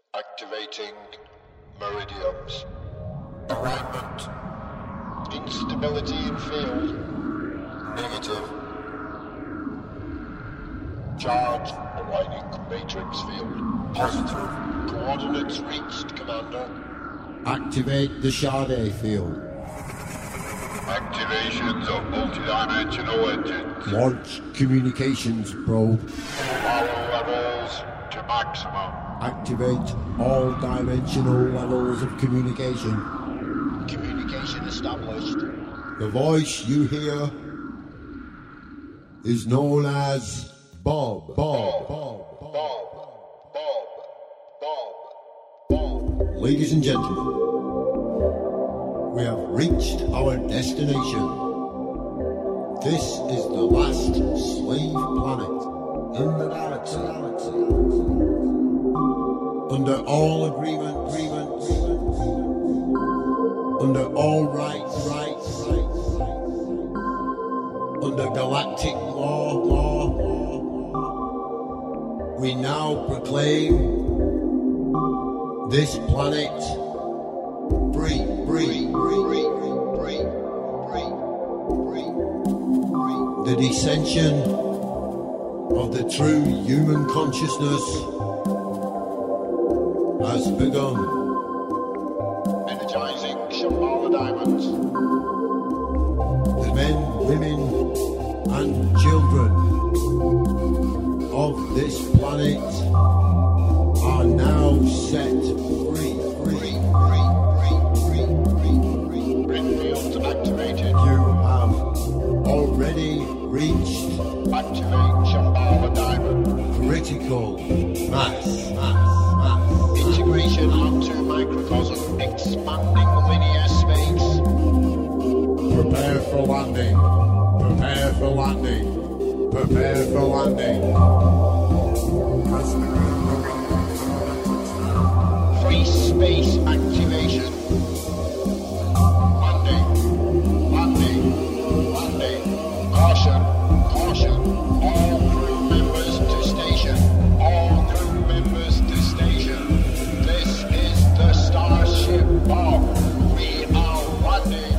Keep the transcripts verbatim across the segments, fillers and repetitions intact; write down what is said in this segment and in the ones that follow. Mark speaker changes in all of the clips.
Speaker 1: Activating meridians. Alignment. Instability in field. Negative. Charge aligning matrix field. Positive. Coordinates reached, Commander.
Speaker 2: Activate the Sade field.
Speaker 1: Activations of multidimensional engines.
Speaker 2: Launch communications probe.
Speaker 1: Power levels to maximum.
Speaker 2: Activate all dimensional levels of communication.
Speaker 1: Communication established.
Speaker 2: The voice you hear is known as Bob. Bob.
Speaker 1: Bob. Bob. Bob. Bob. Bob.
Speaker 2: Ladies and gentlemen, we have reached our destination. This is the last slave planet in the galaxy. Under all agreement, agreement, agreement, agreement. Under all rights, rights, rights, rights. Under galactic law, law, law. We now proclaim this planet free, free, free, free, free, free, free, free. The descension of the true human consciousness has begun.
Speaker 1: Energizing Shambhala diamonds.
Speaker 2: The men, women, and children of this planet are now set free.
Speaker 1: Free, free, free, free, free, free. Grid fields activated.
Speaker 2: You have already reached
Speaker 1: Activate Shambhala diamond.
Speaker 2: critical mass. mass, mass.
Speaker 1: Integration onto microcosm. Expanding linear space.
Speaker 2: Prepare for landing. Prepare for landing. Prepare for landing.
Speaker 1: Free space activation. Landing. Landing. Landing. Caution. Caution. All crew members to station. All crew members to station. This is the Starship Bob. We are landing.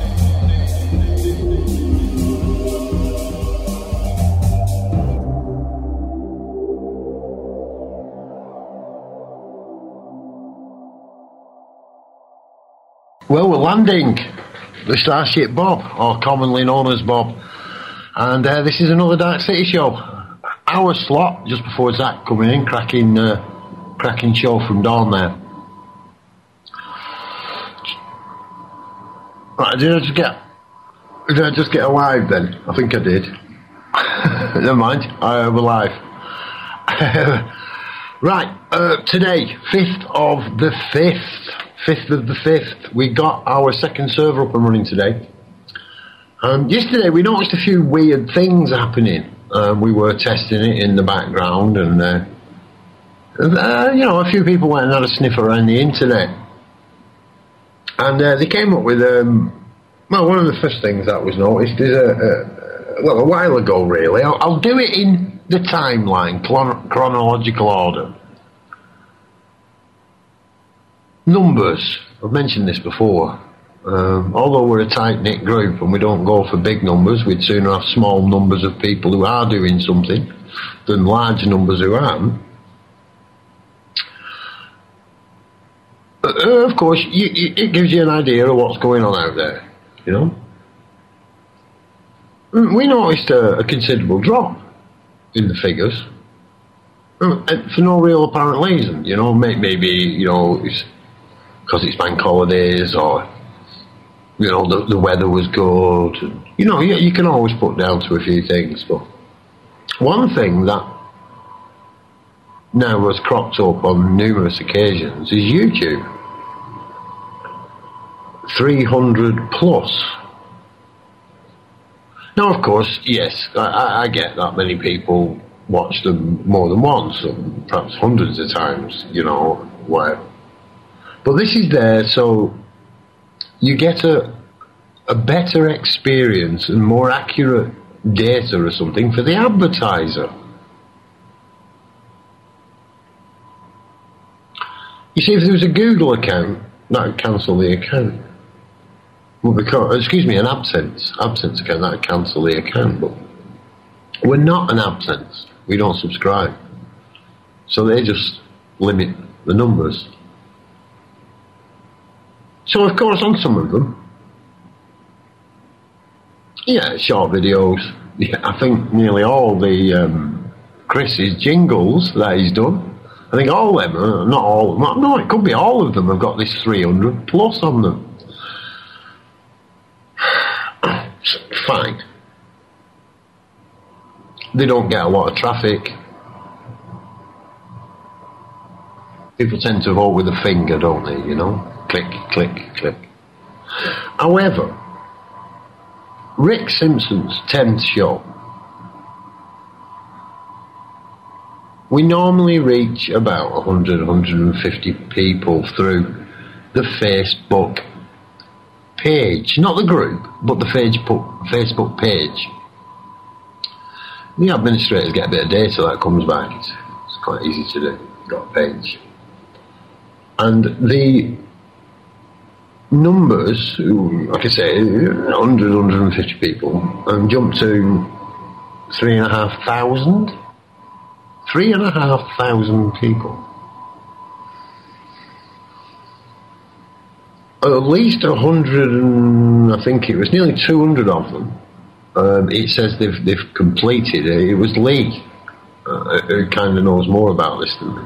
Speaker 3: Well, we're landing the Starship Bob, or commonly known as Bob, and uh, this is another Dark City show. Our slot just before Zach coming in, cracking, uh, cracking show from dawn there. Right, did I just get? Did I just get alive then? I think I did. Never mind, uh, we're live. Right, uh, today, fifth of the fifth. fifth of the fifth, we got our second server up and running today. Um, yesterday we noticed a few weird things happening. Um, we were testing it in the background, and uh, uh, you know, a few people went and had a sniff around the internet, and uh, they came up with um, well, one of the first things that was noticed is a, a well, a while ago really. I'll, I'll do it in the timeline, chron- chronological order. Numbers. I've mentioned this before. Um, although we're a tight-knit group and we don't go for big numbers, we'd sooner have small numbers of people who are doing something than large numbers who aren't. Uh, of course, you, you, it gives you an idea of what's going on out there, you know. We noticed a, a considerable drop in the figures uh, for no real apparent reason, you know. Maybe, you know, it's because it's bank holidays, or you know, the, the weather was good. And, you know, you, you can always put down to a few things, but one thing that now has cropped up on numerous occasions is YouTube. three hundred plus. Now, of course, yes, I, I get that many people watch them more than once, or perhaps hundreds of times, you know, whatever. But this is there so you get a a better experience and more accurate data or something for the advertiser. You see, if there was a Google account, that would cancel the account. Well, because, excuse me, an AdSense, AdSense account, that would cancel the account. But we're not an AdSense. We don't subscribe. So they just limit the numbers. So, of course, on some of them, yeah, short videos. Yeah, I think nearly all the um, Chris's jingles that he's done, I think all of them, are, not all, no, it could be all of them have got this three hundred plus on them. Fine. They don't get a lot of traffic. People tend to vote with a finger, don't they, you know? Click, click, click. However, Rick Simpson's tenth show, we normally reach about one hundred, one hundred fifty people through the Facebook page. Not the group, but the Facebook page. The administrators get a bit of data that comes back. It's, it's quite easy to do. You've got a page. And the numbers, like I say, one hundred, one hundred fifty people, um, jumped to three and a half thousand. Three and a half thousand people. At least a hundred and I think it was nearly two hundred of them. Um, it says they've they've completed it. It was Lee uh, who kind of knows more about this than me.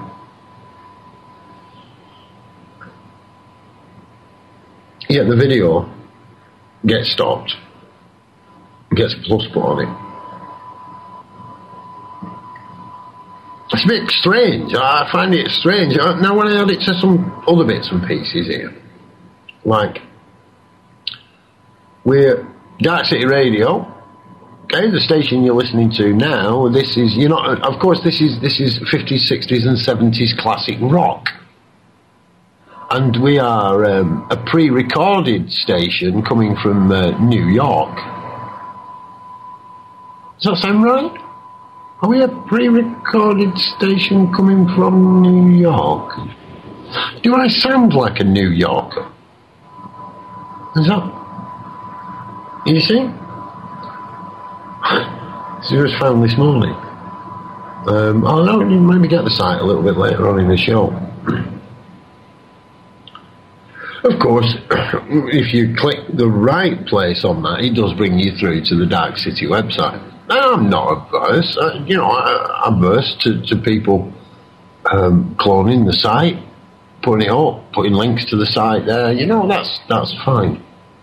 Speaker 3: Yeah, the video gets stopped, gets a plus put on it. It's a bit strange. I find it strange. Now, when I add it to some other bits and pieces here, like we're Dark City Radio, okay, the station you're listening to now. This is you're not. Of course, this is this is fifties, sixties, and seventies classic rock. And we are um, a pre-recorded station coming from uh, New York. Does that sound right? Are we a pre-recorded station coming from New York? Do I sound like a New Yorker? Is that... You see? This was found this morning. Um, I'll know, maybe get the site a little bit later on in the show. Of course, if you click the right place on that, it does bring you through to the Dark City website. I'm not averse, uh, you know, averse to, to people um, cloning the site, putting it up, putting links to the site there. You know, that's that's fine.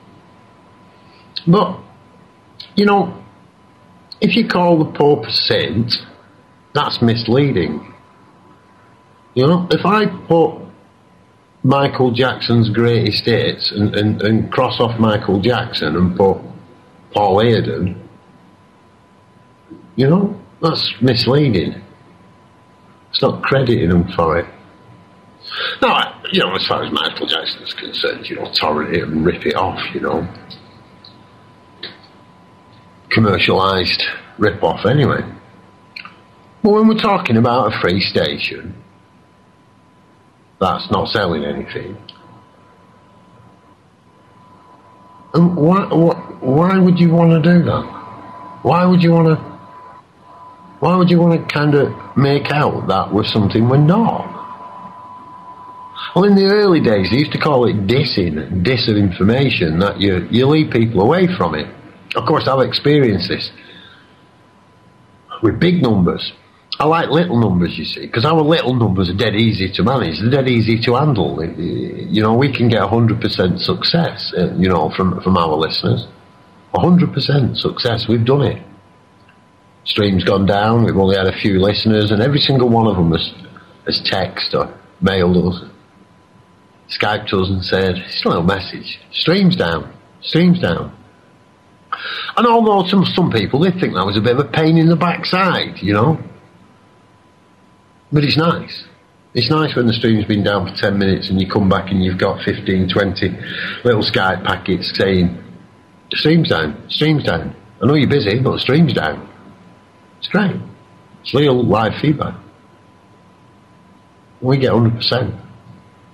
Speaker 3: But, you know, if you call the Pope a saint, that's misleading. You know, if I put Michael Jackson's greatest hits and, and, and cross off Michael Jackson and put Paul Hayden, you know, that's misleading. It's not crediting him for it. Now, you know, as far as Michael Jackson's concerned, you know, torrent it and rip it off, you know. Commercialised rip-off anyway. But when we're talking about a free station that's not selling anything, and why, why, why would you want to do that? Why would you want to Why would you want to kind of make out that we're something we're not? Well, in the early days, they used to call it dissing, diss of information, that you, you lead people away from it. Of course, I've experienced this with big numbers. I like little numbers, you see, because our little numbers are dead easy to manage. They're dead easy to handle. You know, we can get one hundred percent success, you know, from, from our listeners. one hundred percent success, we've done it. Stream's gone down, we've only had a few listeners, and every single one of them has, has texted or mailed us, Skyped us and said, it's a little message, stream's down, stream's down. And although some, some people, they think that was a bit of a pain in the backside, you know. But it's nice. It's nice when the stream's been down for ten minutes and you come back and you've got fifteen, twenty little Skype packets saying, the stream's down, stream's down. I know you're busy, but the stream's down. It's great. It's real live feedback. We get one hundred percent.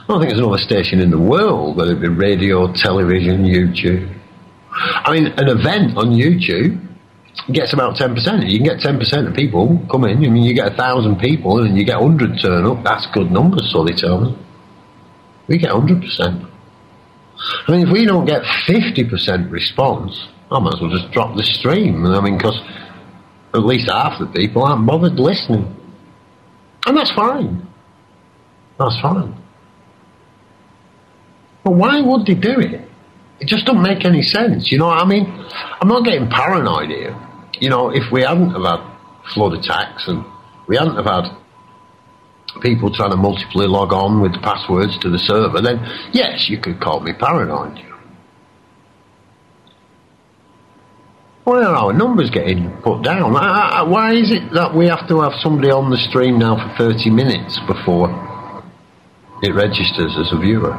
Speaker 3: I don't think there's another station in the world, whether it be radio, television, YouTube. I mean, an event on YouTube gets about ten percent. You can get ten percent of people come in. I mean, you get a thousand people and you get one hundred turn up. That's good numbers, so they tell me. We get one hundred percent. I mean, if we don't get fifty percent response, I might as well just drop the stream. I mean, because at least half the people aren't bothered listening. And that's fine. That's fine. But why would they do it? It just doesn't make any sense, you know what I mean? I'm not getting paranoid here. You know, if we hadn't have had flood attacks and we hadn't have had people trying to multiply log on with passwords to the server, then yes, you could call me paranoid. Why are our numbers getting put down? Why is it that we have to have somebody on the stream now for thirty minutes before it registers as a viewer?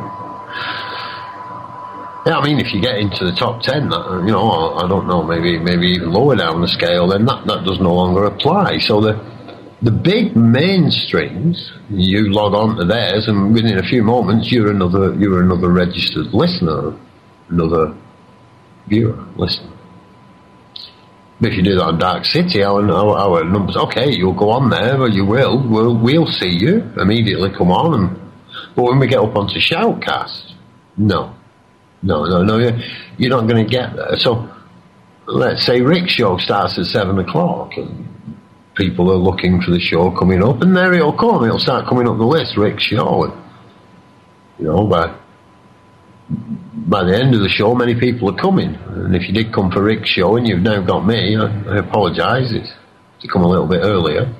Speaker 3: Yeah, I mean, if you get into the top ten, that, you know, I don't know, maybe maybe even lower down the scale, then that, that does no longer apply. So the the big mainstreams, you log on to theirs, and within a few moments, you're another you're another registered listener, another viewer, listener. But if you do that on Dark City, our, our, our numbers, okay, you'll go on there, but you will, we'll, we'll see you immediately come on. And, but when we get up onto Shoutcast, no. No, no, no, you're, you're not going to get there. So, let's say Rick's show starts at seven o'clock, and people are looking for the show coming up, and there it'll come, it'll start coming up the list, Rick's show. And, you know, by, by the end of the show, many people are coming. And if you did come for Rick's show and you've now got me, I, I apologise, it's to come a little bit earlier.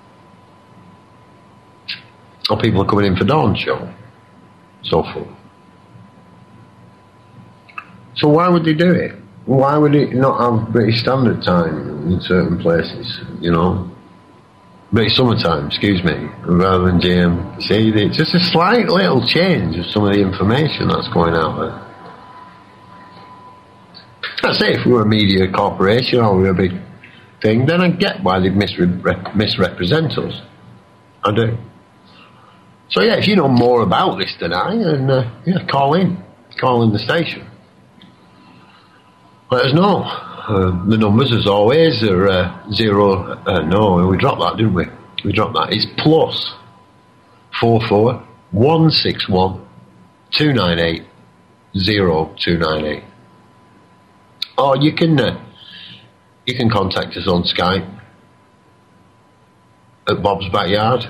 Speaker 3: Or people are coming in for Dawn's show, so forth. So why would they do it? Why would it not have British Standard Time in certain places, you know? British Summertime, excuse me, rather than G M. See, it's just a slight little change of some of the information that's going out there. I say if we were a media corporation or we were a big thing, then I get why they misre- misrepresent us. I do. So yeah, if you know more about this than I, then uh, yeah, call in. Call in the station. Let us know. Uh, the numbers, as always, are uh, zero. Uh, no, we dropped that, didn't we? We dropped that. It's plus four four one six one two nine eight zero two nine eight. Or you can uh, you can contact us on Skype at Bob's Backyard.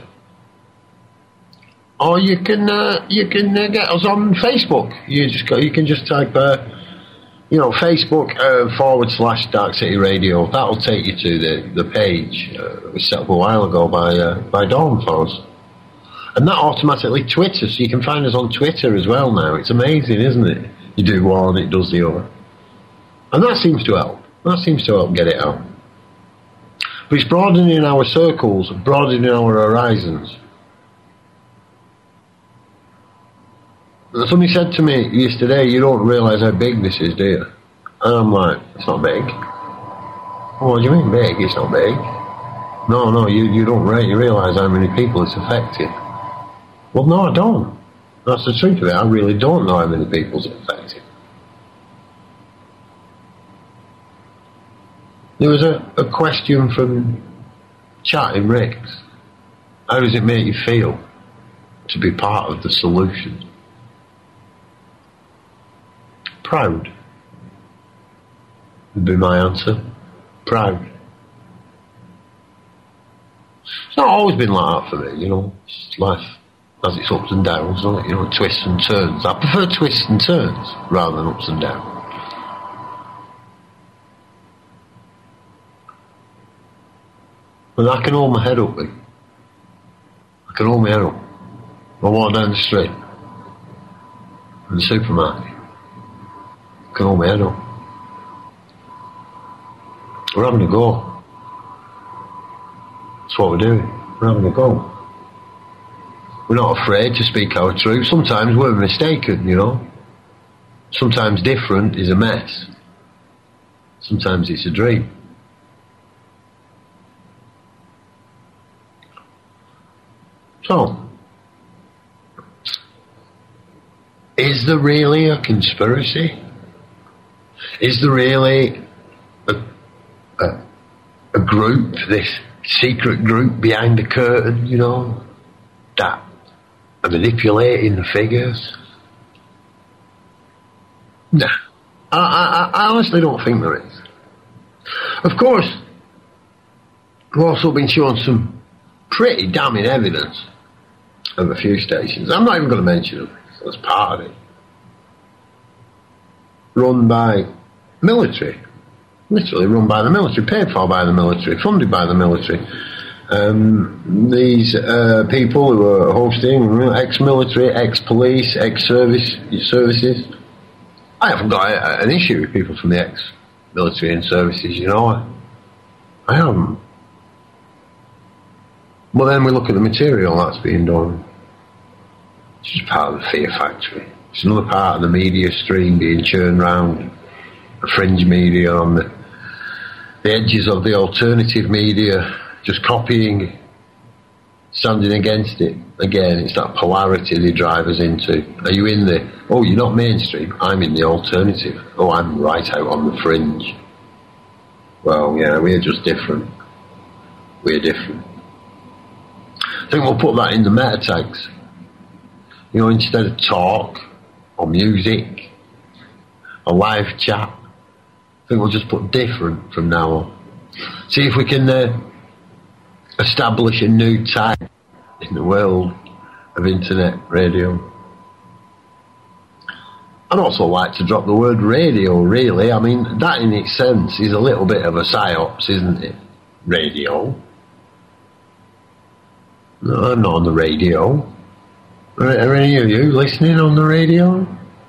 Speaker 3: Or you can uh, you can uh, get us on Facebook. You just go, you can just type. Uh, You know, Facebook uh, forward slash Dark City Radio. That'll take you to the, the page uh, we set up a while ago by uh, by Dawn for us. And that automatically twitters, so you can find us on Twitter as well now. It's amazing, isn't it? You do one, it does the other. And that seems to help. That seems to help get it out. But it's broadening our circles, broadening our horizons. Somebody said to me yesterday, you don't realise how big this is, do you? And I'm like, it's not big. What do you mean big? It's not big. No, no, you, you don't re- you realise how many people it's affected. Well, no, I don't. That's the truth of it. I really don't know how many people it's affected. There was a, a question from chat in Rick's. How does it make you feel to be part of the solution? Proud would be my answer. Proud. It's not always been like that for me, you know. Life has its ups and downs, doesn't it? You know, twists and turns. I prefer twists and turns rather than ups and downs. But I can hold my head up, Lee. I can hold my head up. I walk down the street in the supermarket. I can hold my head up. We're having a go. That's what we're doing. We're having a go. We're not afraid to speak our truth. Sometimes we're mistaken, you know. Sometimes different is a mess. Sometimes it's a dream. So, is there really a conspiracy? Is there really a, a, a group, this secret group behind the curtain, you know, that are manipulating the figures? Nah, I, I, I honestly don't think there is. Of course, we've also been shown some pretty damning evidence of a few stations. I'm not even going to mention them. That's part of it. Run by military. Literally run by the military, paid for by the military, funded by the military. Um, these uh, people who are hosting ex-military, ex-police, ex-service services. I haven't got a, an issue with people from the ex-military and services, you know. I, I haven't. But then we look at the material that's being done. It's just part of the fear factory. It's another part of the media stream being churned round. The fringe media on the, the edges of the alternative media, just copying, standing against it. Again, it's that polarity they drive us into. Are you in the, oh, you're not mainstream, I'm in the alternative. Oh, I'm right out on the fringe. Well, yeah, we're just different. We're different. I think we'll put that in the meta tags. You know, instead of talk or music or live chat, I think we'll just put different from now on. See if we can uh, establish a new tag in the world of internet radio. I'd also like to drop the word radio, really. I mean, that in its sense is a little bit of a psyops, isn't it? Radio. No, I'm not on the radio. Are, are any of you listening on the radio?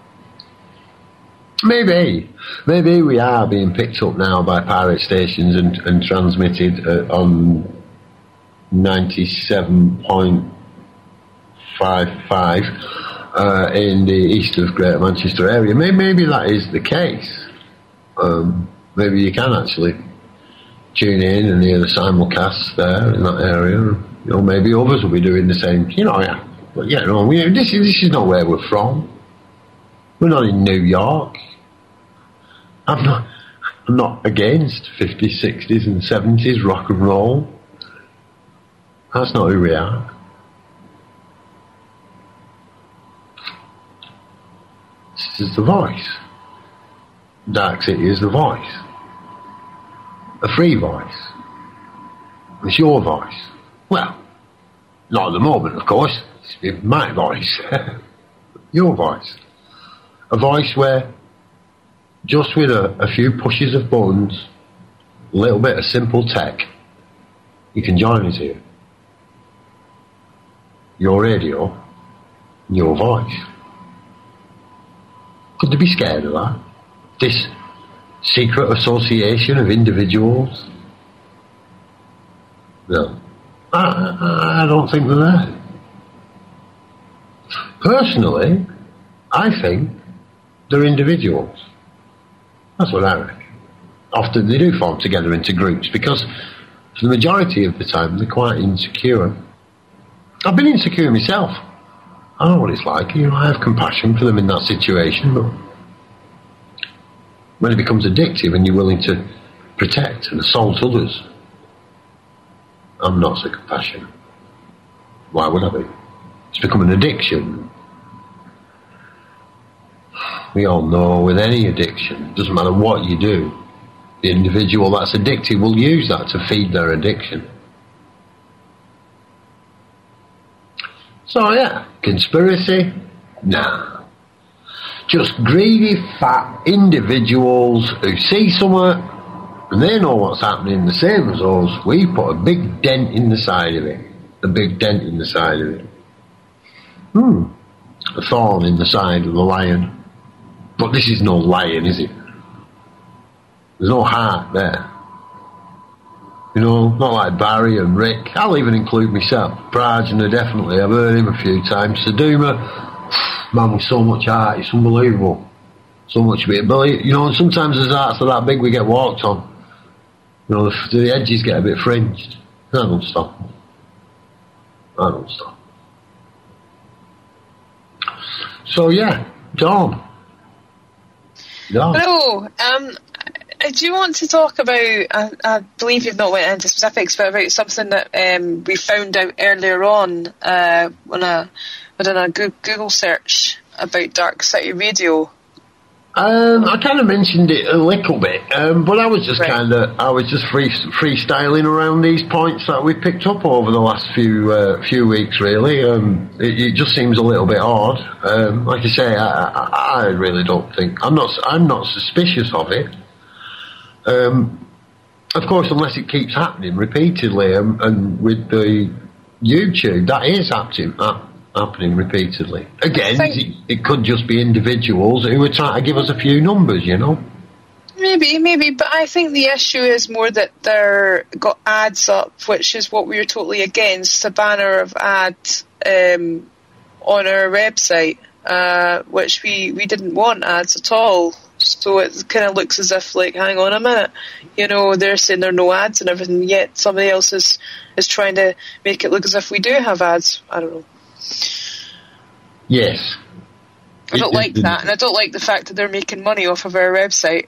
Speaker 3: Maybe. Maybe we are being picked up now by pirate stations and, and transmitted uh, on ninety-seven point five five uh, in the east of Greater Manchester area. Maybe, maybe that is the case. Um, maybe you can actually tune in and hear the simulcast there in that area. You know, maybe others will be doing the same. You know, yeah. But yeah, no, we, this is this is not where we're from. We're not in New York. I'm not. I'm not against fifties, sixties, and seventies rock and roll. That's not who we are. This is the voice. Dark City is the voice. A free voice. It's your voice. Well, not at the moment, of course. It's my voice. Your voice. A voice where, just with a, a few pushes of buttons, a little bit of simple tech, you can join us here. Your radio, your voice. Could they be scared of that? This secret association of individuals? No. I, I, I don't think they're there. Personally, I think they're individuals. That's what I reckon. Often they do form together into groups because for the majority of the time they're quite insecure. I've been insecure myself. I know what it's like. You know, I have compassion for them in that situation, but when it becomes addictive and you're willing to protect and assault others, I'm not so compassionate. Why would I be? It's become an addiction. We all know with any addiction, doesn't matter what you do, the individual that's addicted will use that to feed their addiction. So yeah, conspiracy? Nah. Just greedy, fat individuals who see something and they know what's happening the same as us. We put a big dent in the side of it. A big dent in the side of it. Hmm. A thorn in the side of the lion. But this is no lion, is it? There's no heart there. You know, not like Barry and Rick. I'll even include myself. Prajna, definitely. I've heard him a few times. Saduma, man with so much heart, it's unbelievable. So much of it. But, you know, sometimes there's hearts that are that big we get walked on. You know, the, the edges get a bit fringed. I don't stop. I don't stop. So, yeah. Dawn. Dawn.
Speaker 4: Hello. Um, I do want to talk about, I, I believe you've not went into specifics, but about something that um, we found out earlier on uh, when I did a Google search about Dark City Radio.
Speaker 3: Um, I kind of mentioned it a little bit, um, but I was just
Speaker 4: Right.
Speaker 3: kind of, I was just free, freestyling around these points that we picked up over the last few uh, few weeks. Really, um, it, it just seems a little bit odd. Um, like I say, I, I, I really don't think I'm not, I'm not suspicious of it. Um, of course, unless it keeps happening repeatedly, um, and with the YouTube, that is happening. Uh, happening repeatedly. Again,
Speaker 4: Think-
Speaker 3: it, it could just be individuals who are trying to give us a few numbers, you know?
Speaker 4: Maybe, maybe, but I think the issue is more that they're got ads up, which is what we were totally against, a banner of ads um, on our website, uh, which we, we didn't want ads at all. So it kind of looks as if, like, hang on a minute, you know, they're saying there are no ads and everything, yet somebody else is, is trying to make it look as if we do have ads. I don't know.
Speaker 3: Yes.
Speaker 4: I don't
Speaker 3: It-
Speaker 4: like
Speaker 3: it-
Speaker 4: that, and I don't like the fact that they're making money off of our website.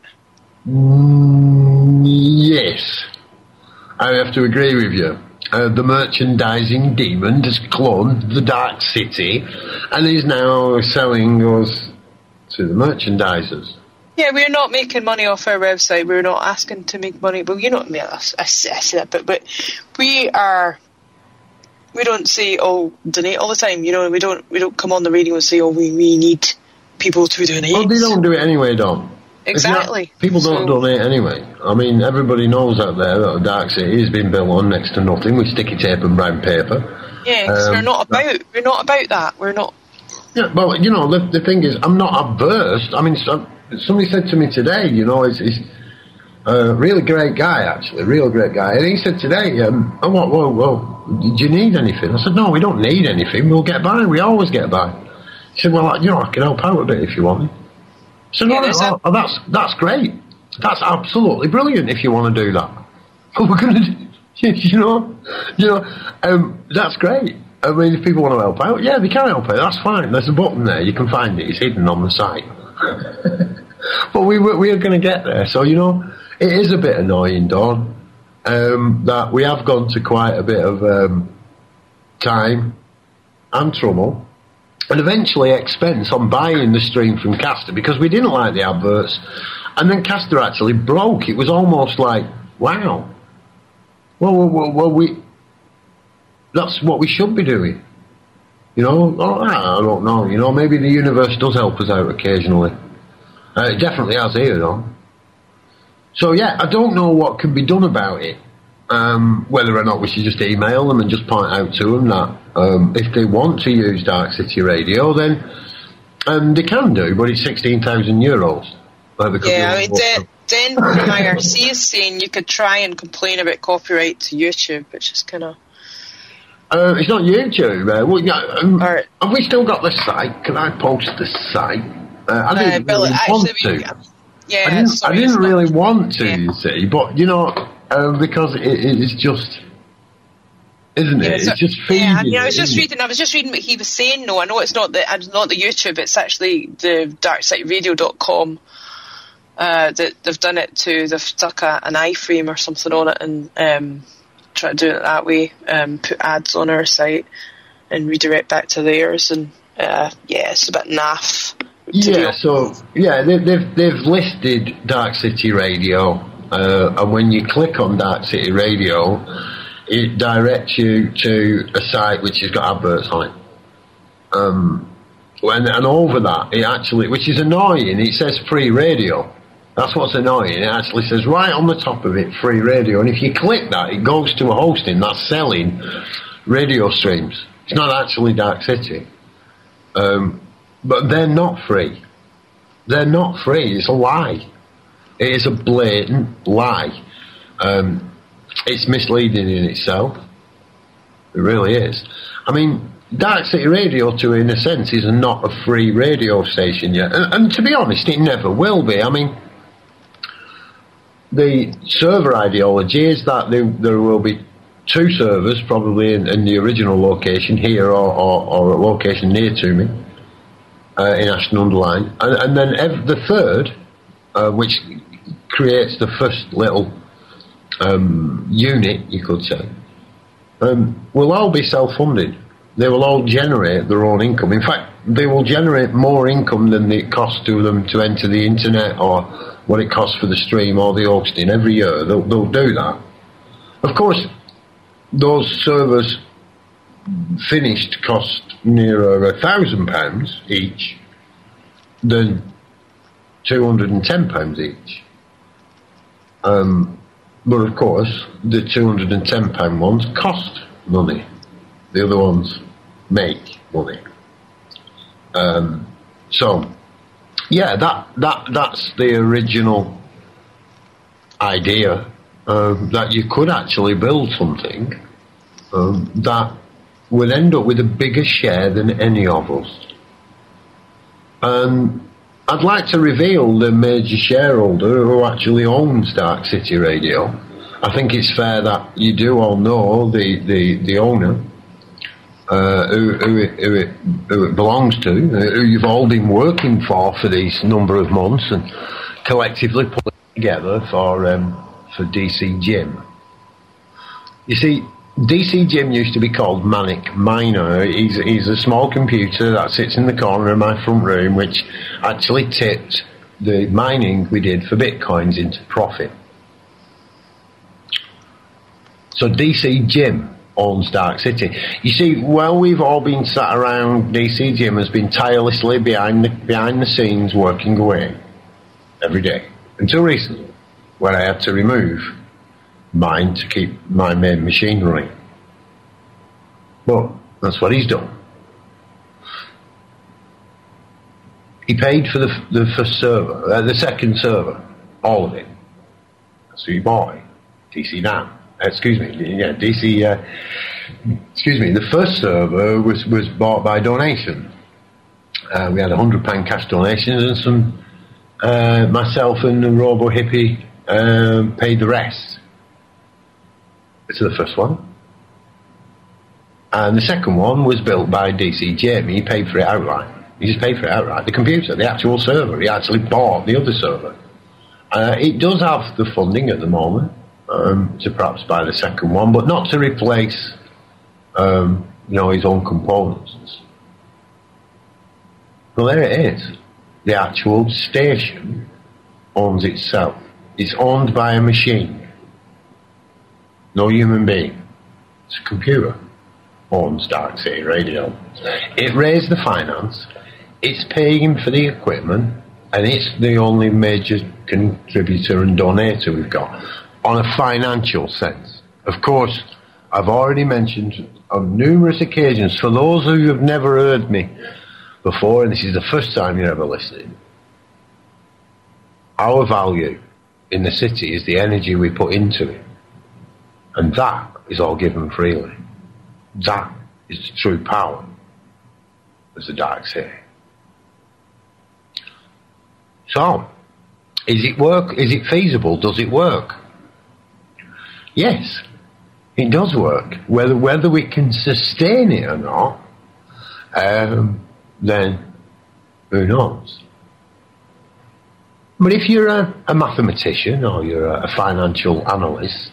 Speaker 3: Mm, yes. I have to agree with you. Uh, the merchandising demon has cloned the Dark City and is now selling us to the merchandisers.
Speaker 4: Yeah, we're not making money off our website. We're not asking to make money. Well, you know what I mean. I, I, I say that, but, but we are. We don't say, "Oh, donate" all the time. You know, we don't. We don't come on the radio and say, "Oh, we, we need people to donate."
Speaker 3: Well, they don't do it anyway, Dom.
Speaker 4: Exactly.
Speaker 3: Not, people don't
Speaker 4: So-
Speaker 3: donate anyway. I mean, everybody knows out there that the Dark City has been built on next to nothing with sticky tape and brown paper.
Speaker 4: Yeah, 'cause
Speaker 3: Um,
Speaker 4: we're not about. We're not about that. We're not.
Speaker 3: Yeah, well, you know, the, the thing is, I'm not averse. I mean, so, somebody said to me today, you know, he's, he's a really great guy, actually, real great guy. And he said today, um, oh, whoa, whoa, whoa, do you need anything? I said, no, we don't need anything. We'll get by. We always get by. He said, well, you know, I can help out a bit if you want. So no,
Speaker 4: Yeah,
Speaker 3: no,
Speaker 4: there's
Speaker 3: no,
Speaker 4: a-
Speaker 3: that's that's great. That's absolutely brilliant if you want to do that. But we're going to, you know, you know, um, that's great. I mean, if people want to help out, yeah, they can help out. That's fine. There's a button there. You can find it. It's hidden on the site. But we were, we are going to get there. So, you know, it is a bit annoying, Dawn, um, that we have gone to quite a bit of um, time and trouble and eventually expense on buying the stream from Caster because we didn't like the adverts. And then Caster actually broke. It was almost like, wow. Well, well, well, well we... That's what we should be doing. You know, oh, I don't know. You know, maybe the universe does help us out occasionally. Uh, it definitely has here, though. So, yeah, I don't know what can be done about it. Um, whether or not we should just email them and just point out to them that um, if they want to use Dark City Radio, then um, they can do, but it's sixteen thousand euros. Like
Speaker 4: Yeah, I mean, Den, Den from I R C is saying you could try and complain about copyright to YouTube, which is kind of.
Speaker 3: Uh, it's not YouTube. Uh, well, yeah, um,
Speaker 4: Right.
Speaker 3: Have we still got the site? Can I post the site? Uh, I didn't
Speaker 4: Uh, well,
Speaker 3: really
Speaker 4: actually,
Speaker 3: want
Speaker 4: we,
Speaker 3: to.
Speaker 4: yeah,
Speaker 3: I didn't,
Speaker 4: sorry,
Speaker 3: I didn't
Speaker 4: it's not-
Speaker 3: really want to,
Speaker 4: yeah.
Speaker 3: you see, but, you know, uh, because it, it, it's just, isn't it?
Speaker 4: Yeah,
Speaker 3: It's
Speaker 4: so-
Speaker 3: just feeding.
Speaker 4: Yeah, I, mean, I was
Speaker 3: it,
Speaker 4: just
Speaker 3: isn't it?
Speaker 4: reading. I was just reading what he was saying. No, I know it's not the it's not the YouTube. It's actually the dark city radio dot com. Uh, that they've done it to. They've stuck a, an iframe or something on it and um, try to do it that way. Um, put ads on our site and redirect back to theirs. And uh, yeah, it's a bit naff. to be
Speaker 3: Yeah,
Speaker 4: honest.
Speaker 3: so, yeah, they, they've, they've listed Dark City Radio, uh, and when you click on Dark City Radio, it directs you to a site which has got adverts on it. Um, and, and over that, it actually, which is annoying, it says free radio. That's what's annoying. It actually says right on the top of it, free radio. And if you click that, it goes to a hosting that's selling radio streams. It's not actually Dark City. Um, but they're not free. They're not free. It's a lie. It is a blatant lie. Um, it's misleading in itself. It really is. I mean, Dark City Radio, to in a sense, is not a free radio station yet. And, and to be honest, it never will be. I mean, the server ideology is that there, there will be two servers, probably in, in the original location here or, or, or a location near to me. uh, in Ashton-under-Lyne, and, and then ev- the third, uh, which creates the first little um, unit, you could say, um, will all be self-funded. They will all generate their own income. In fact, they will generate more income than it costs to them to enter the internet or what it costs for the stream or the hosting every year. They'll, they'll do that. Of course, those servers finished cost nearer a thousand pounds each than two hundred and ten pounds each. Um, but of course, the two hundred and ten pound ones cost money. The other ones make money. Um, so, yeah, that that that's the original idea, uh, that you could actually build something um, that would end up with a bigger share than any of us. Um, I'd like to reveal the major shareholder who actually owns Dark City Radio. I think it's fair that you do all know the, the, the owner, uh, who, who, it, who, it, who it belongs to, who you've all been working for for these number of months and collectively put it together for, um, for D C Jim. You see, D C Jim used to be called Manic Miner. He's, he's a small computer that sits in the corner of my front room, which actually tipped the mining we did for bitcoins into profit. So D C Jim owns Dark City. You see, while we've all been sat around, D C Jim has been tirelessly behind the, behind the scenes working away every day. Until recently, when I had to remove mine to keep my main machine running. But that's what he's done. He paid for the the first server, uh, the second server, all of it. So he bought it. D C Dan. Uh, excuse me, yeah, D C. Uh, excuse me. The first server was was bought by donation. Uh, we had a hundred pound cash donations, and some uh, myself and the Robo Hippie um, paid the rest. To the first one. And the second one was built by D C Jamie. He paid for it outright. He just paid for it outright. The computer, the actual server. He actually bought the other server. Uh, it does have the funding at the moment um, to perhaps buy the second one, but not to replace um, you know, his own components. Well, there it is. The actual station owns itself. It's owned by a machine. No human being. It's a computer. Owns Dark City Radio. It raised the finance. It's paying for the equipment, and it's the only major contributor and donator we've got on a financial sense. Of course, I've already mentioned on numerous occasions, for those who have never heard me before, and this is the first time you're ever listening, our value in the city is the energy we put into it. And that is all given freely. That is the true power of the Dark City. So, is it work? Is it feasible? Does it work? Yes, it does work. Whether whether we can sustain it or not, um, then who knows? But if you're a, a mathematician or you're a, a financial analyst,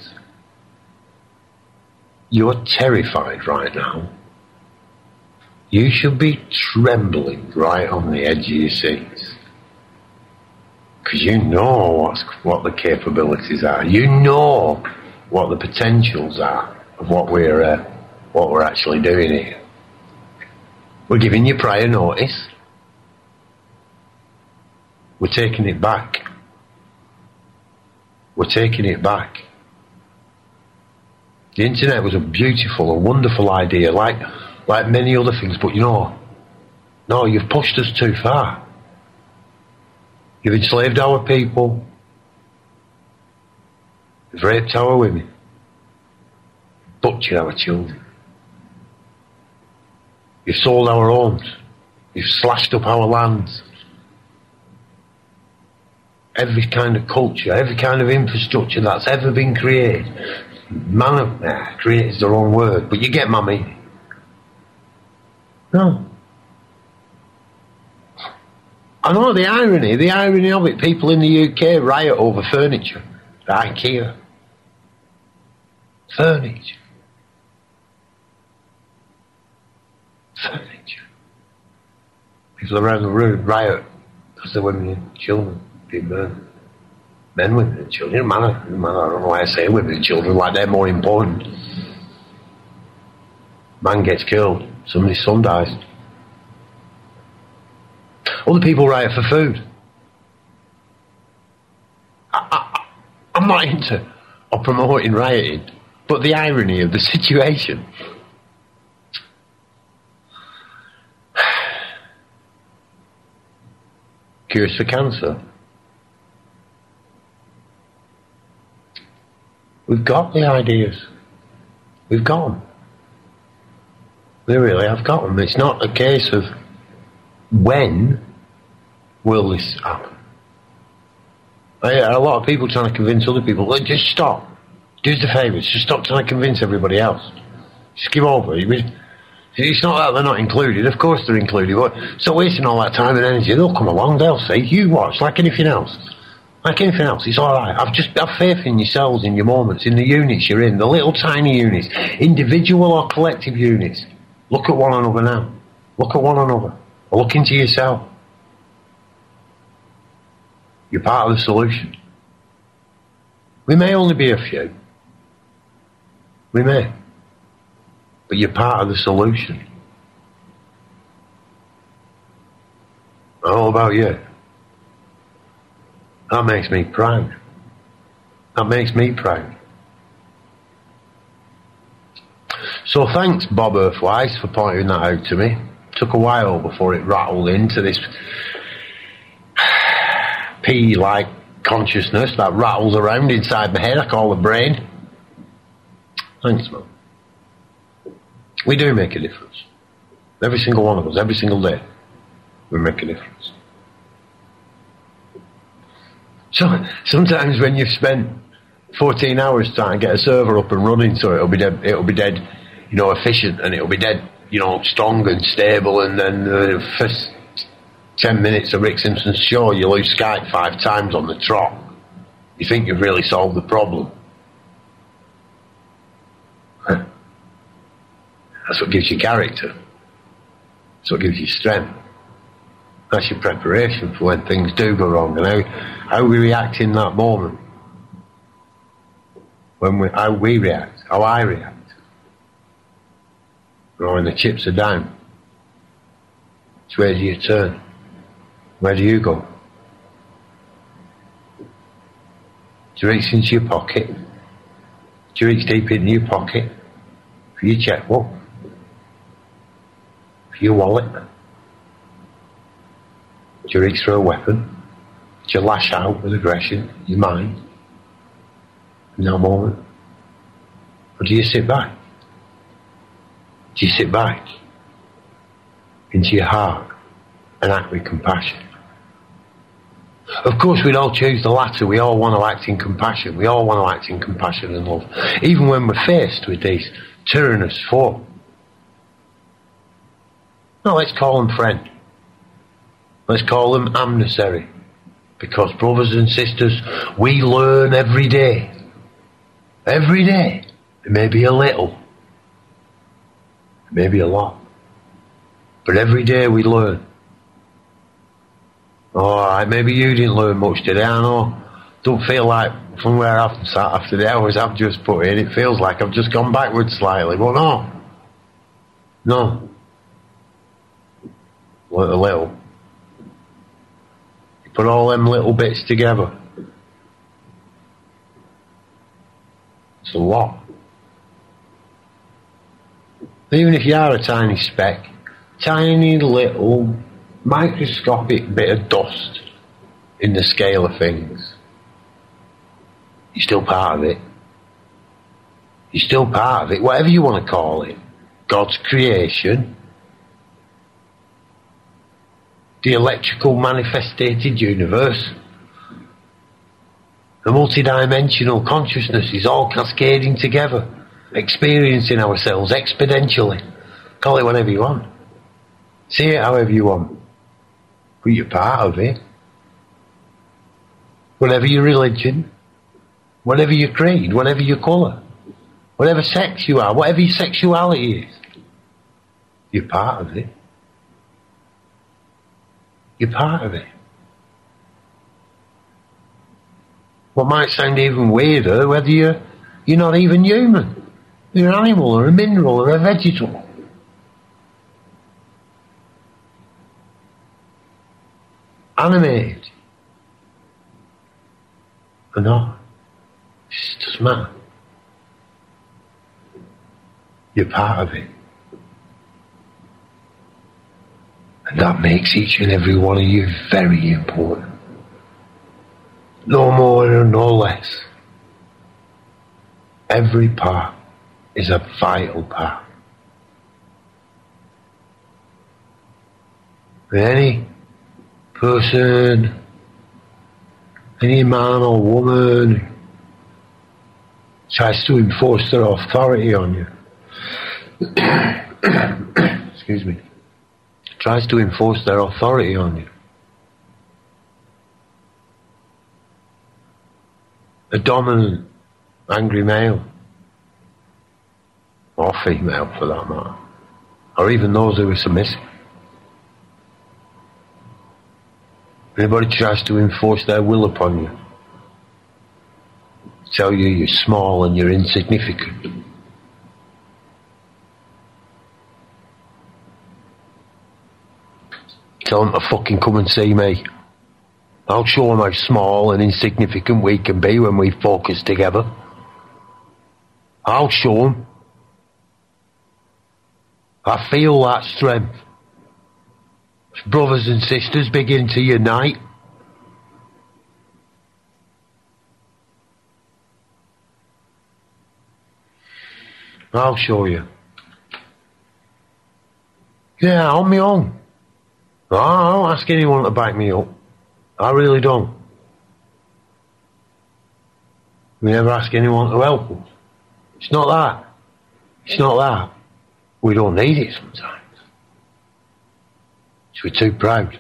Speaker 3: you're terrified right now. You should be trembling right on the edge of your seats. Because you know what's, what the capabilities are. You know what the potentials are of what we're, uh, what we're actually doing here. We're giving you prior notice. We're taking it back. We're taking it back. The internet was a beautiful, a wonderful idea, like like many other things, but you know, no, you've pushed us too far. You've enslaved our people. You've raped our women. Butchered our children. You've sold our homes. You've slashed up our lands. Every kind of culture, every kind of infrastructure that's ever been created. Man of nah, create is the wrong word, but you get my meaning. No. I know the irony, the irony of it. People in the U K riot over furniture at IKEA. Furniture. Furniture. People around the room riot because the women and children being burned. Men, women and children. It doesn't matter. It doesn't matter. I don't know why I say women and children like they're more important. Man gets killed. Somebody's son dies. Other people riot for food. I, I, I'm not into or promoting rioting, but the irony of the situation. Cures for cancer. We've got the ideas. We've got them. We really have got them. It's not a case of when will this happen. I hear a lot of people trying to convince other people, well, just stop. Do us the favours. Just stop trying to convince everybody else. Just give over. It's not that they're not included. Of course they're included. But stop wasting all that time and energy. They'll come along. They'll say, you watch, like anything else. Like anything else. It's all right. I've just have faith in yourselves, in your moments, in the units you're in, the little tiny units, individual or collective units. Look at one another now. Look at one another. Or look into yourself. You're part of the solution. We may only be a few. We may. But you're part of the solution. All about you. That makes me proud. That makes me proud. So thanks, Bob Earthwise, for pointing that out to me. Took a while before it rattled into this pea-like consciousness that rattles around inside my head. I call the brain. Thanks, man. We do make a difference. Every single one of us, every single day, we make a difference. So sometimes when you've spent fourteen hours trying to get a server up and running, so it'll be dead, it'll be dead, you know, efficient, and it'll be dead, you know, strong and stable, and then the first ten minutes of Rick Simpson's show, you lose Skype five times on the trot. You think you've really solved the problem. Huh? That's what gives you character. That's what gives you strength. That's your preparation for when things do go wrong, and how, how we react in that moment. When we, how we react, how I react. Or when the chips are down. So where do you turn? Where do you go? Do you reach into your pocket? Do you reach deep into your pocket for your checkbook? For your wallet? Do you reach for a weapon? Do you lash out with aggression, your mind, in that moment? Or do you sit back? Do you sit back into your heart and act with compassion? Of course, we'd all choose the latter. We all want to act in compassion. We all want to act in compassion and love, even when we're faced with these tyrannous foe. No, let's call them friend. Let's call them adversary. Because, brothers and sisters, we learn every day. Every day. It may be a little. It may be a lot. But every day we learn. Alright, maybe you didn't learn much today, I know. Don't feel like, from where I've sat after the hours I've just put in, it feels like I've just gone backwards slightly. But no. No. A little. You put all them little bits together. It's a lot. Even if you are a tiny speck, tiny little microscopic bit of dust in the scale of things, you're still part of it. You're still part of it, whatever you want to call it. God's creation, the electrical manifested universe, the multidimensional consciousness is all cascading together, experiencing ourselves exponentially. Call it whatever you want. See it however you want. but you're part of it. Whatever your religion, whatever your creed, whatever your colour, whatever sex you are, whatever your sexuality is, you're part of it. You're part of it. What might sound even weirder, whether you're, you're not even human. You're an animal or a mineral or a vegetable. Animated. Or not. It just doesn't matter. You're part of it. And that makes each and every one of you very important. No more and no less. Every part is a vital part. Any person, any man or woman tries to enforce their authority on you, excuse me, tries to enforce their authority on you, a dominant, angry male, or female for that matter, or even those who are submissive. Anybody tries to enforce their will upon you, tell you you're small and you're insignificant, tell them to fucking come and see me. I'll show them how small and insignificant we can be when we focus together. I'll show them. I feel that strength. As brothers and sisters begin to unite, I'll show you. Yeah, on my own. I don't ask anyone to back me up. I really don't. We never ask anyone to help us. It's not that. It's not that. We don't need it sometimes. So we're too proud.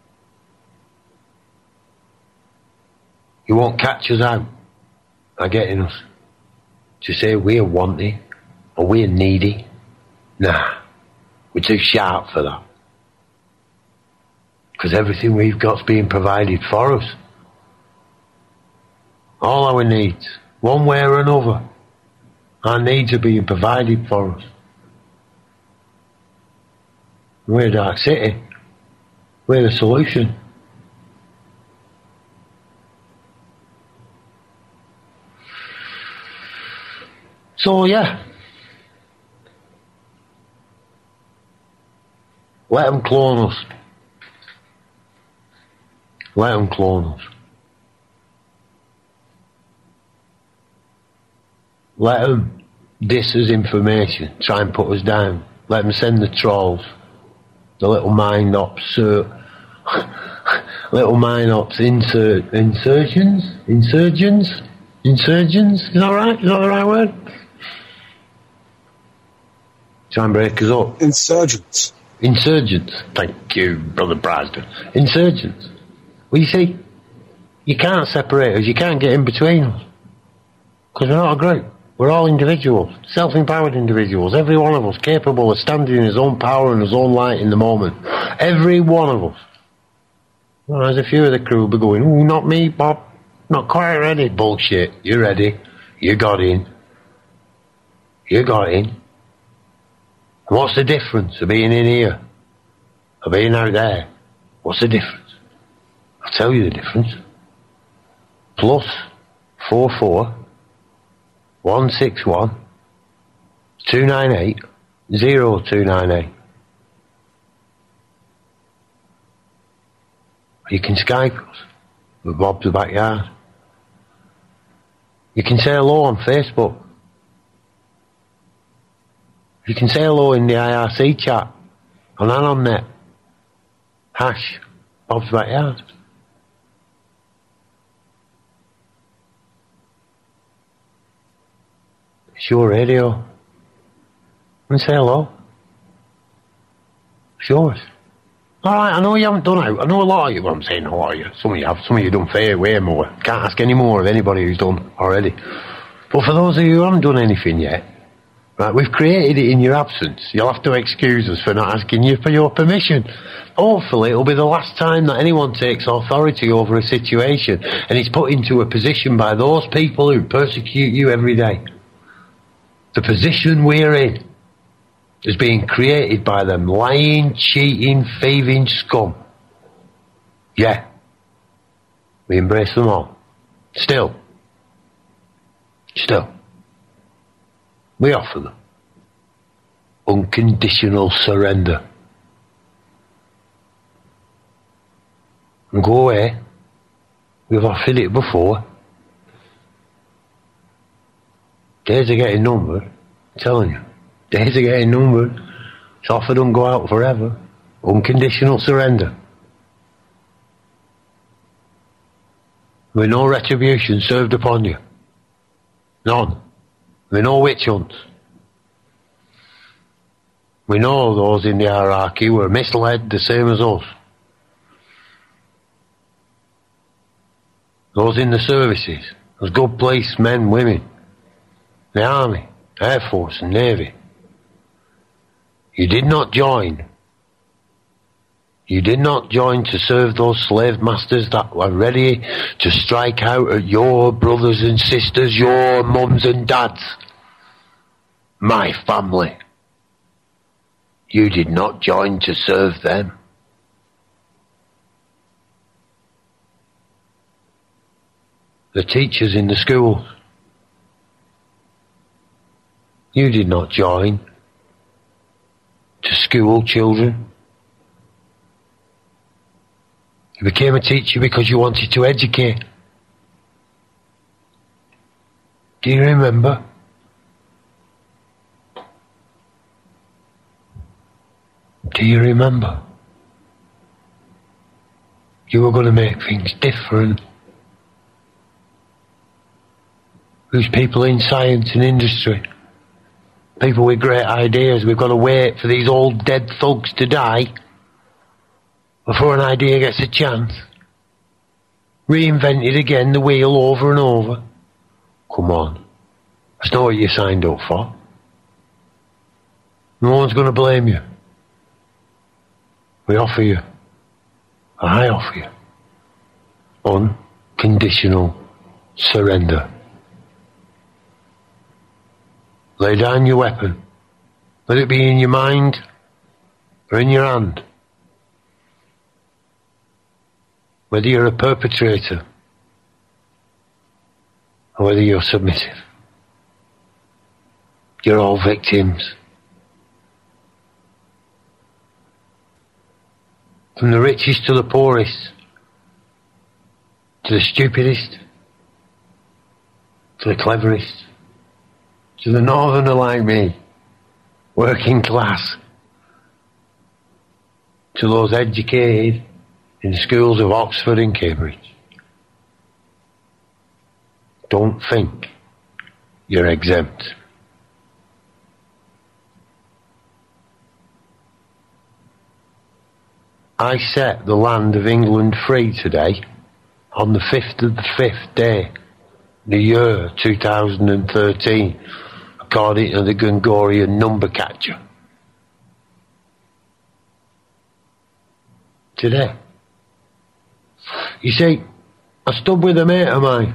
Speaker 3: You won't catch us out by getting us to say we're wanting or we're needy. Nah, we're too sharp for that. Because everything we've got's being provided for us. All our needs, one way or another, our needs are being provided for us. We're Dark City. We're the solution. So yeah, let them clone us. Let them clone us. Let them diss us information, try and put us down. Let them send the trolls, the little mind ops, uh, little mind ops insur- insurgents, insurgents, insurgents. Is that right? Is that the right word? Try and break us up.
Speaker 5: Insurgents.
Speaker 3: Insurgents. Thank you, Brother Brasden. Insurgents. Well, you see, you can't separate us. You can't get in between us. Because we're not a group. We're all individuals. Self-empowered individuals. Every one of us capable of standing in his own power and his own light in the moment. Every one of us. Well, there's a few of the crew will be going, ooh, not me, Bob. Not quite ready. Bullshit. You're ready. You got in. You got in. And what's the difference of being in here? Of being out there? What's the difference? I'll tell you the difference. Plus four four one six one two nine eight zero two nine eight. You can Skype us with Bob's the Backyard. You can say hello on Facebook. You can say hello in the I R C chat on AnonNet. Hash Bob's Backyard. It's your radio. And say hello. It's yours. All right, I know you haven't done it. I know a lot of you. Well, I'm saying a lot of you. Some of you have. Some of you done fair, way more. Can't ask any more of anybody who's done already. But for those of you who haven't done anything yet, right, we've created it in your absence. You'll have to excuse us for not asking you for your permission. Hopefully, it'll be the last time that anyone takes authority over a situation and is put into a position by those people who persecute you every day. The position we're in is being created by them lying, cheating, thieving scum. Yeah. We embrace them all. Still. Still. We offer them unconditional surrender. And go away. We've offered it before. Days are getting numbered. I'm telling you. Days are getting numbered. It's offered, don't go out forever. Unconditional surrender. With no retribution served upon you. None. With no witch hunts. We know those in the hierarchy were misled the same as us. Those in the services, those good police men, women, the army, air force and navy. You did not join. You did not join to serve those slave masters that were ready to strike out at your brothers and sisters, your mums and dads. My family. You did not join to serve them. The teachers in the schools. You did not join to school children. You became a teacher because you wanted to educate. Do you remember? Do you remember? You were going to make things different. Who's people in science and industry? People with great ideas. We've got to wait for these old dead thugs to die before an idea gets a chance. Reinvented again, the wheel over and over. Come on. That's not what you signed up for. No one's going to blame you. We offer you, I offer you, unconditional surrender. Lay down your weapon. Let it be in your mind or in your hand. Whether you're a perpetrator or whether you're submissive. You're all victims. From the richest to the poorest, to the stupidest, to the cleverest, to the northerner like me, working class, to those educated in the schools of Oxford and Cambridge. Don't think you're exempt. I set the land of England free today on the fifth of the fifth day, the year two thousand thirteen, according to the Gregorian number catcher. Today. You see, I stood with a mate of mine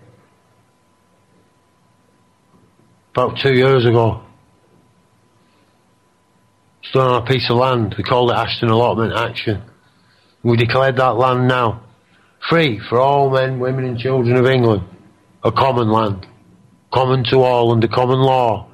Speaker 3: about two years ago. Stood on a piece of land. We called it Ashton Allotment Action. We declared that land now free for all men, women and children of England. A common land. Common to all under common law.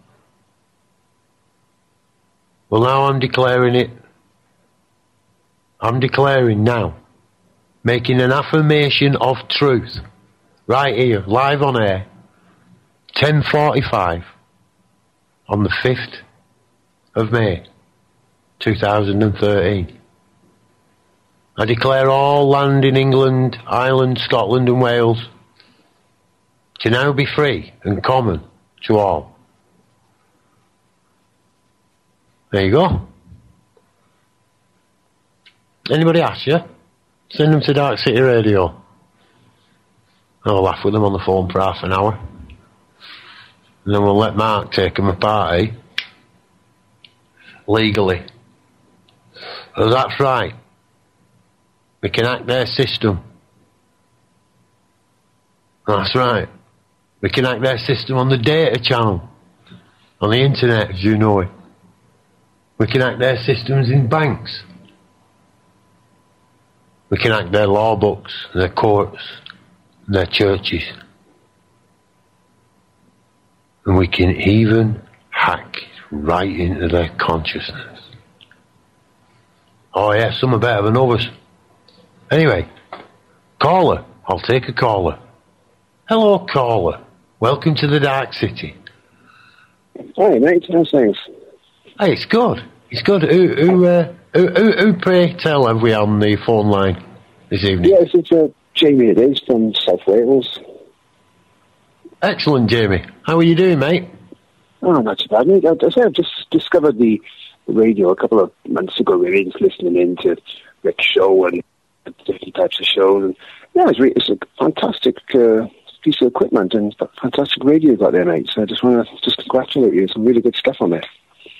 Speaker 3: Well, now I'm declaring it. I'm declaring now. Making an affirmation of truth. Right here, live on air. ten forty-five on the fifth of May, two thousand thirteen. I declare all land in England, Ireland, Scotland and Wales to now be free and common to all. There you go. Anybody ask you? Send them to Dark City Radio. I'll laugh with them on the phone for half an hour. And then we'll let Mark take them apart, eh? Legally. Oh, that's right. We can hack their system. That's right. We can hack their system on the data channel. On the internet, as you know it. We can hack their systems in banks. We can hack their law books, their courts, their churches. And we can even hack right into their consciousness. Oh yeah, some are better than others. Anyway, caller. I'll take a caller. Hello, caller. Welcome to the Dark City.
Speaker 5: Hi, mate. How's things?
Speaker 3: Hey, it's good. It's good. Who, who, uh, who, who, who pray tell have we on the phone line this evening?
Speaker 5: Yes, it's uh, Jamie it is from South Wales.
Speaker 3: Excellent, Jamie. How are you doing, mate?
Speaker 5: Oh, not too bad, mate. I, I say I've just discovered the radio a couple of months ago, really, just listening in to Rick's show and different types of shows. And yeah, it's, really, it's a fantastic uh, piece of equipment and fantastic radio you've got there, mate. So I just want to just congratulate you. Some really good stuff on there.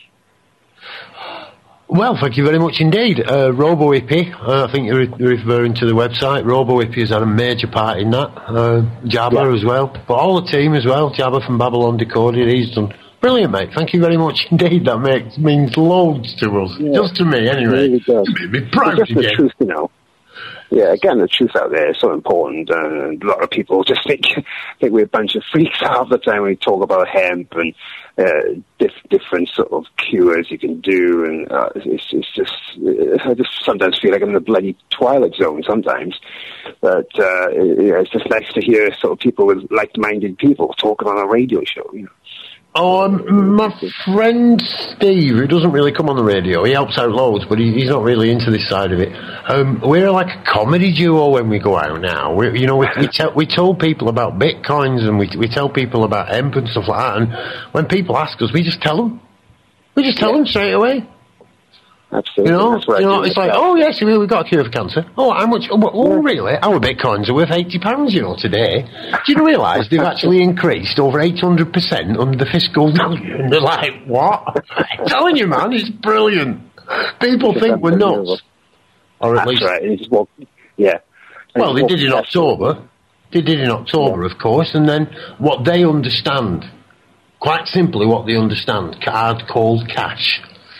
Speaker 3: Well, thank you very much indeed. Uh, RoboHippie, uh, I think you're referring to the website. RoboHippie has had a major part in that. Uh, Jabba
Speaker 5: yeah.
Speaker 3: as well. But all the team as well. Jabba from Babylon Decoded, he's done brilliant, mate. Thank you very much indeed. That makes means loads to us.
Speaker 5: Yeah.
Speaker 3: Just to me, anyway.
Speaker 5: It really does.
Speaker 3: Be proud
Speaker 5: it's just
Speaker 3: again.
Speaker 5: The truth, you know. Yeah, again, the truth out there is so important. Uh, a lot of people just think think we're a bunch of freaks half the time when we talk about hemp and uh, diff- different sort of cures you can do. And uh, it's, it's just, I just sometimes feel like I'm in a bloody Twilight Zone sometimes. But uh, yeah, it's just nice to hear sort of people with like-minded people talking on a radio show, you know.
Speaker 3: Oh, um, my friend Steve, who doesn't really come on the radio, he helps out loads, but he, he's not really into this side of it. Um, we're like a comedy duo when we go out now. We, you know, we, we, tell, we tell people about bitcoins and we we tell people about hemp and stuff like that. And when people ask us, we just tell them. We just tell yeah. them straight away.
Speaker 5: Absolutely.
Speaker 3: You know,
Speaker 5: That's what
Speaker 3: you
Speaker 5: I
Speaker 3: know
Speaker 5: do
Speaker 3: it's like,
Speaker 5: myself.
Speaker 3: oh yes, we've got a cure for cancer. Oh, how much? Oh, oh really? Our bitcoins are worth eighty pounds, you know, today. Do you realise they've actually increased over eight hundred percent under the fiscal? And they're like, what? I'm telling you, man, it's brilliant. People think we're nuts, or at
Speaker 5: That's
Speaker 3: least,
Speaker 5: right. And just walk, yeah. And
Speaker 3: well, they
Speaker 5: walk
Speaker 3: did in October. They did in October, yeah. of course, and then what they understand, quite simply, what they understand, hard cold cash.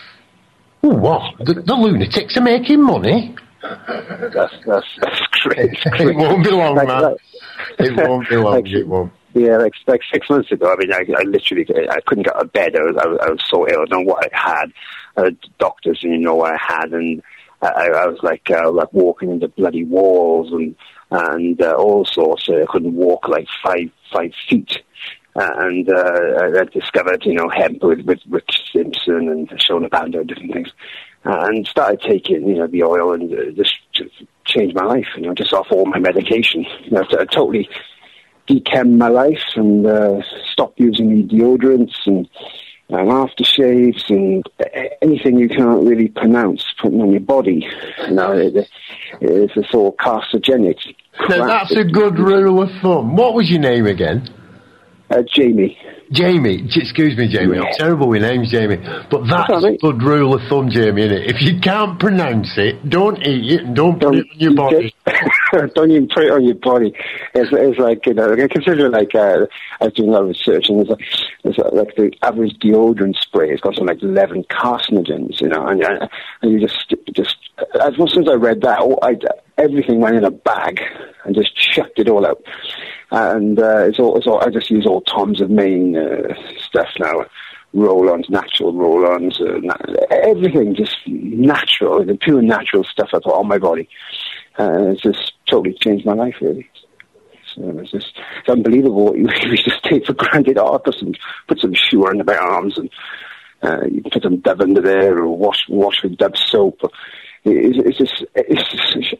Speaker 3: Oh, what? The, the lunatics are making money?
Speaker 5: That's, that's, that's great.
Speaker 3: It won't be long,
Speaker 5: like,
Speaker 3: man.
Speaker 5: Like,
Speaker 3: it won't be long,
Speaker 5: like,
Speaker 3: it won't.
Speaker 5: Yeah, like, like six months ago, I mean, I, I literally, I couldn't get out of bed. I was, I was, I was so ill. I don't know what I had. I had doctors didn't know what I had, and I, I was like, uh, like walking into bloody walls and, and uh, all sorts. I couldn't walk like five, five feet. Uh, and uh, I discovered, you know, hemp with, with Rick Simpson and Shona Bando and different things. Uh, and started taking, you know, the oil and uh, just, just changed my life, you know, just off all my medication. You know, I totally dechem my life and uh, stopped using the deodorants and, and aftershaves and anything you can't really pronounce putting on your body. You know, it, it's a sort of carcinogenic.
Speaker 3: Now, that's a good rule of thumb. What was your name again?
Speaker 5: Uh, Jamie.
Speaker 3: Jamie. J- excuse me, Jamie.
Speaker 5: Yeah.
Speaker 3: I'm terrible with names, Jamie. But that's a good rule of thumb, Jamie, innit? If you can't pronounce it, don't eat it and don't, don't put it on your body.
Speaker 5: Don't even put it on your body. It's, it's like, you know, I consider like, uh, I was doing a lot of research and it's like, it's like the average deodorant spray has got something like eleven carcinogens, you know, and, and you just, just, as soon as I read that, oh, I, everything went in a bag and just chucked it all out. And uh, it's all, it's all, I just use all Tom's of Maine uh, stuff now. Roll-ons, natural roll-ons, uh, na- everything just natural, the pure natural stuff I put on my body. Uh, it's just totally changed my life, really. So it's just it's unbelievable what you, you just take for granted. Oh, put some, put some Sure under my arms and uh, you can put some Dove under there or wash wash with Dove soap. It's, it's just it's just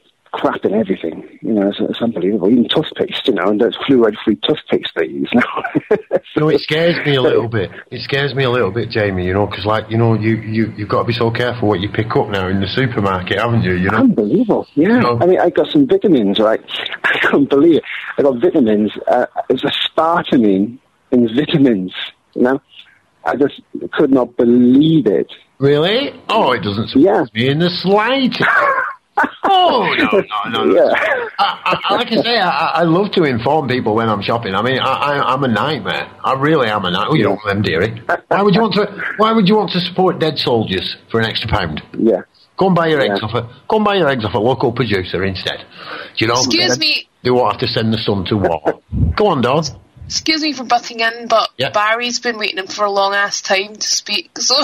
Speaker 5: crap in everything. You know, it's, it's unbelievable. Even toothpaste, you know, and there's fluoride-free toothpaste they use now.
Speaker 3: No, it scares me a little bit. It scares me a little bit, Jamie, you know, because, like, you know, you, you, you've got to be so careful what you pick up now in the supermarket, haven't you? You know?
Speaker 5: Unbelievable, yeah. You know? I mean, I got some vitamins, right? I can't believe it. I got vitamins. Uh, it was aspartame in vitamins, you know? I just could not believe it.
Speaker 3: Really? Oh, it doesn't surprise
Speaker 5: yeah.
Speaker 3: me in the slightest. Oh, no, no, no. no.
Speaker 5: Yeah.
Speaker 3: I, I, like I say, I, I love to inform people when I'm shopping. I mean, I, I, I'm a nightmare. I really am a nightmare. Oh, you don't want them, dearie. Why would you want to? Why would you want to support dead soldiers for an extra pound?
Speaker 5: Yeah.
Speaker 3: Go and buy your
Speaker 5: yeah.
Speaker 3: eggs off a. Go and buy your eggs off a local producer instead. Do you know?
Speaker 4: Excuse me.
Speaker 3: They won't have to send the son to war. Go on, Dawn.
Speaker 4: Excuse me for butting in, but
Speaker 3: yeah.
Speaker 4: Barry's been waiting for a long ass time to speak. So.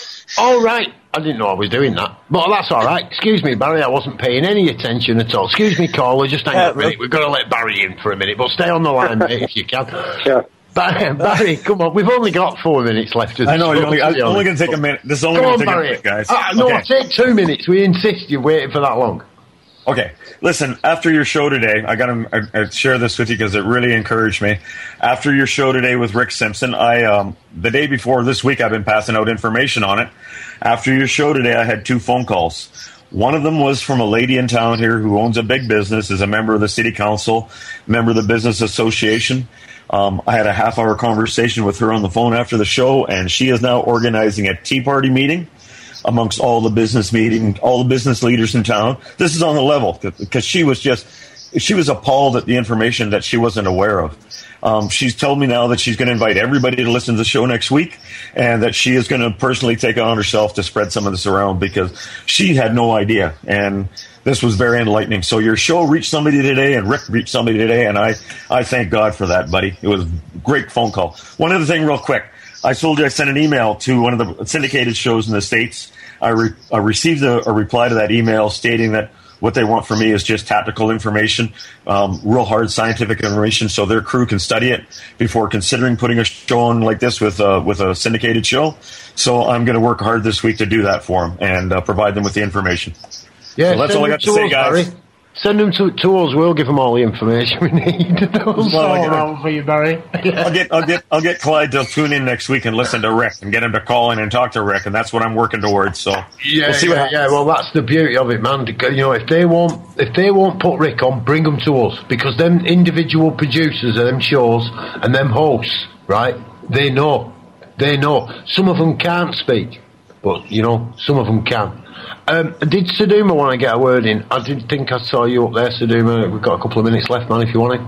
Speaker 3: Oh, right. I didn't know I was doing that. But that's all right. Excuse me, Barry, I wasn't paying any attention at all. Excuse me, caller, just hang on a minute. We've got to let Barry in for a minute, but stay on the line, mate, if you can.
Speaker 5: Sure.
Speaker 3: Barry, Barry, come on. We've only got four minutes left. Of
Speaker 6: I know. You're only,
Speaker 3: I'm
Speaker 6: only going to take a minute. This is only going to take
Speaker 3: Barry.
Speaker 6: a minute, guys.
Speaker 3: Uh, no,
Speaker 6: okay.
Speaker 3: take two minutes. We insist you're waiting for that long.
Speaker 6: Okay, listen, after your show today, I got to I, I share this with you because it really encouraged me. After your show today with Rick Simpson, I um, the day before this week, I've been passing out information on it. After your show today, I had two phone calls. One of them was from a lady in town here who owns a big business, is a member of the city council, member of the business association. Um, I had a half-hour conversation with her on the phone after the show, and she is now organizing a tea party meeting amongst all the business meeting, all the business leaders in town. This is on the level because she was just, she was appalled at the information that she wasn't aware of. Um, she's told me now that she's going to invite everybody to listen to the show next week and that she is going to personally take it on herself to spread some of this around because she had no idea. And this was very enlightening. So your show reached somebody today and Rick reached somebody today. And I, I thank God for that, buddy. It was a great phone call. One other thing real quick. I told you I sent an email to one of the syndicated shows in the States. I, re- I received a, a reply to that email stating that what they want from me is just tactical information, um, real hard scientific information, so their crew can study it before considering putting a show on like this with, uh, with a syndicated show. So I'm going to work hard this week to do that for them and uh, provide them with the information.
Speaker 3: Yeah,
Speaker 6: so that's all I got to say, guys.
Speaker 3: Barry. Send them to, to us. We'll give them all the information we need. We'll
Speaker 6: well,
Speaker 3: all around for you, Barry. Yeah.
Speaker 6: I'll get, I'll get, I'll get Clyde to tune in next week and listen to Rick and get him to call in and talk to Rick, and that's what I'm working towards. So
Speaker 3: yeah,
Speaker 6: we'll see
Speaker 3: yeah,
Speaker 6: what
Speaker 3: yeah. Well, that's the beauty of it, man. You know, if they won't, if they won't put Rick on, bring them to us because them individual producers of them shows and them hosts, right? They know, they know. Some of them can't speak, but you know, some of them can. Um, did Saduma want to get a word in? I didn't think I saw you up there, Saduma. We've got a couple of minutes left, man, if you want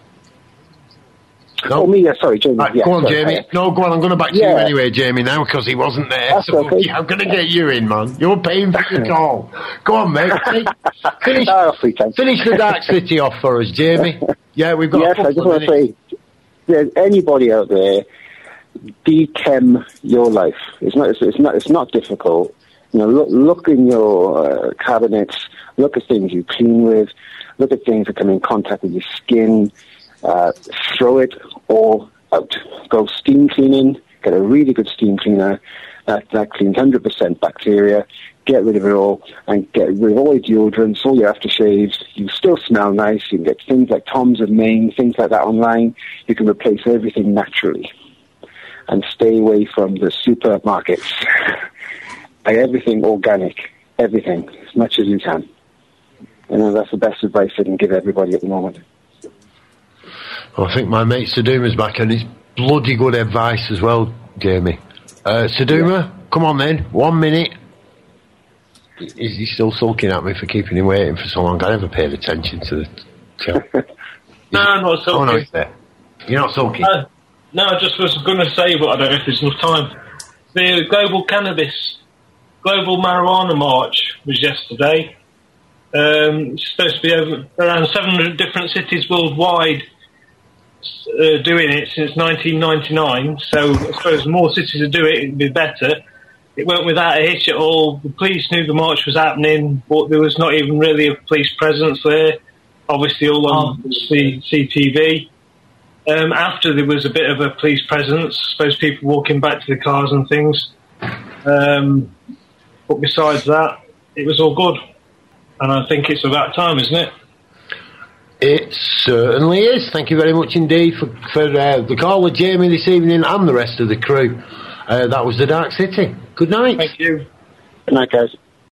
Speaker 3: it. No?
Speaker 5: Oh, me, yeah, sorry, Jamie.
Speaker 3: Right,
Speaker 5: yeah,
Speaker 3: go on,
Speaker 5: sorry,
Speaker 3: Jamie.
Speaker 5: uh,
Speaker 3: No, go on, I'm going to back to
Speaker 5: yeah.
Speaker 3: you anyway, Jamie, now, because he wasn't there.
Speaker 5: That's
Speaker 3: So
Speaker 5: okay.
Speaker 3: yeah, I'm going to get you in, man. You're paying for your call. Go on, mate. Take, finish,
Speaker 5: Oh, free time.
Speaker 3: finish the Dark City off for us, Jamie. Yeah, we've got
Speaker 5: Yes,
Speaker 3: a
Speaker 5: I
Speaker 3: couple
Speaker 5: just
Speaker 3: of
Speaker 5: want to
Speaker 3: minutes.
Speaker 5: say, there's anybody out there, dechem your life. It's not. It's, it's not. It's not difficult. You know, look, look in your uh, cabinets. Look at things you clean with. Look at things that come in contact with your skin. Uh, throw it all out. Go steam cleaning. Get a really good steam cleaner. That that cleans one hundred percent bacteria. Get rid of it all and get rid of all your deodorants, all your aftershaves. You still smell nice. You can get things like Tom's of Maine, things like that online. You can replace everything naturally. And stay away from the supermarkets. Buy everything organic, everything, as much as you can. You know, that's the best advice I can give everybody at the moment.
Speaker 3: I think my mate Saduma's back, and it's bloody good advice as well, Jamie. Uh, Saduma, yeah. Come on then, one minute. Is he still sulking at me for keeping him waiting for so long? I never paid attention to the chat.
Speaker 7: No, I'm not sulking.
Speaker 3: Oh, no, it's there. You're not sulking?
Speaker 7: Uh, no, I just was going to say, but I don't know if there's enough time. The Global Cannabis, Global Marijuana March was yesterday. Um, it's supposed to be over around seven hundred different cities worldwide uh, doing it since nineteen ninety-nine. So I suppose the more cities that do it, it'd be better. It went without a hitch at all. The police knew the march was happening, but there was not even really a police presence there. Obviously, all on oh. C T V. Um, after there was a bit of a police presence, I suppose people walking back to the cars and things. Um, but besides that, it was all good. And I think it's about time, isn't it?
Speaker 3: It certainly is. Thank you very much indeed for, for uh, the call with Jamie this evening and the rest of the crew. Uh, that was The Dark City. Good night.
Speaker 7: Thank you.
Speaker 5: Good night, guys.